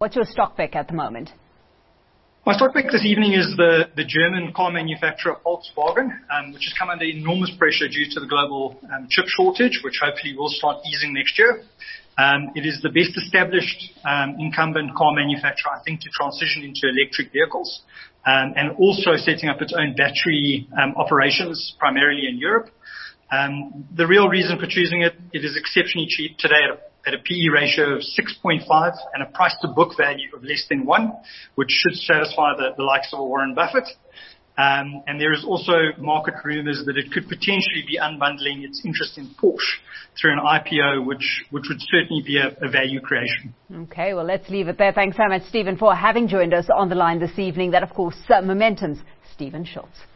What's your stock pick at the moment? My stock pick this evening is the German car manufacturer Volkswagen, which has come under enormous pressure due to the global chip shortage, which hopefully will start easing next year. It is the best established incumbent car manufacturer, I think, to transition into electric vehicles, and also setting up its own battery operations, primarily in Europe. The real reason for choosing it is exceptionally cheap today at a PE ratio of 6.5 and a price to book value of less than 1, which should satisfy the likes of a Warren Buffett. And there is also market rumors that it could potentially be unbundling its interest in Porsche through an IPO, which would certainly be a value creation. Okay, well, let's leave it there. Thanks so much, Stephen, for having joined us on the line this evening. That, of course, Momentum's Stephen Schultz.